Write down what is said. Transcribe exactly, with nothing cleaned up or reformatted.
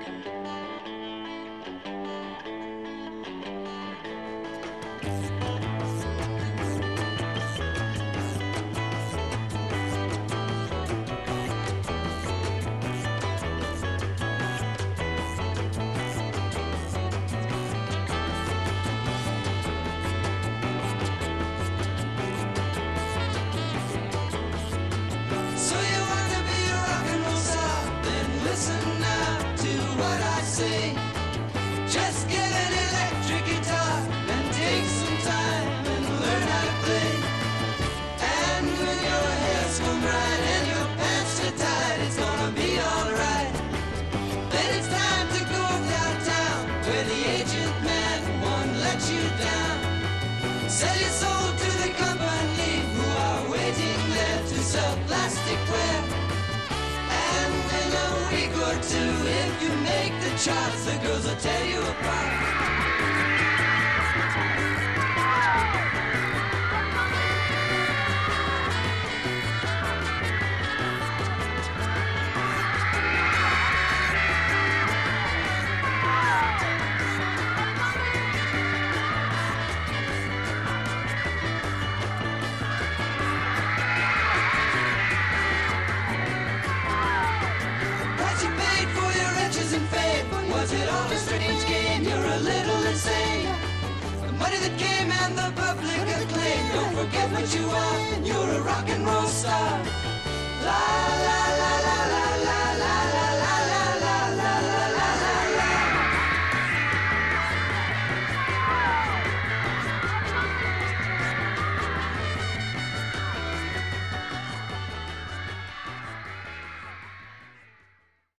So you want to be a rock and roll star? Then listen now to what I say. Just get an electric guitar and take some time and learn how to play. And when your hair's combed right and your pants are tight, it's gonna be alright. Then it's time to go downtown where the agent man won't let you down. Sell your soul to the company who are waiting there to sell plasticware. And in a week or two, if you make the charts, the girls will tear you apart. What you paid for your riches and fame, was it all a strange game? You're a little insane. The money that came and the public acclaim, don't forget what you are, you're a rock and roll star. La la la la la.